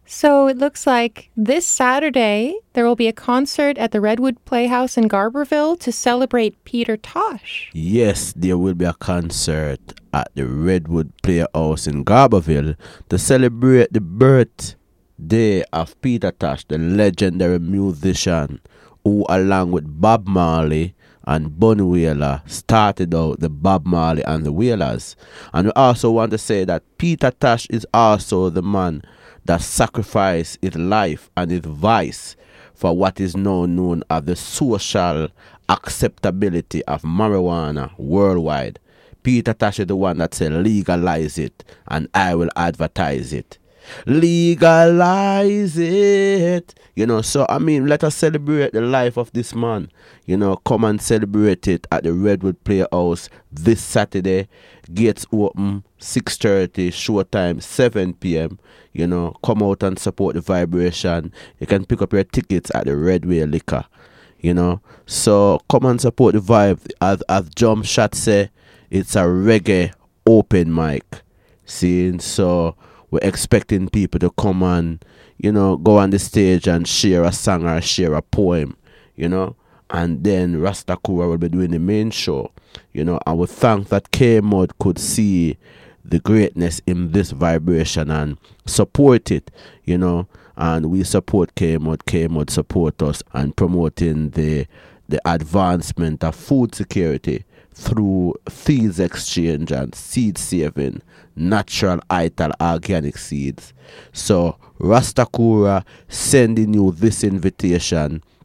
So it looks like this Saturday there will be a concert at the Redwood Playhouse in Garberville to celebrate Peter Tosh. Yes, there will be a concert at the Redwood Playhouse in Garberville to celebrate the birthday of Peter Tosh, the legendary musician who, along with Bob Marley and Bunny Wailer, started out the Bob Marley and the Wailers. And we also want to say that Peter Tosh is also the man that sacrificed his life and his voice for what is now known as the social acceptability of marijuana worldwide. Peter Tosh is the one that said legalize it and I will advertise it. Legalize it. So I mean, let us celebrate the life of this man. Come and celebrate it at the Redwood Playhouse this Saturday. Gates open 6:30, showtime 7 p.m. Come out and support the vibration. You can pick up your tickets at the Redway Liquor. So come and support the vibe. As Jump Shot say, it's a reggae open mic. So we're expecting people to come and, go on the stage and share a song or share a poem, and then Rastakura will be doing the main show, and we thank that K-Mod could see the greatness in this vibration and support it, and we support K-Mod. K-Mod support us and promoting the advancement of food security through seeds exchange and seed saving, natural ital organic seeds. So Rastakura sending you this invitation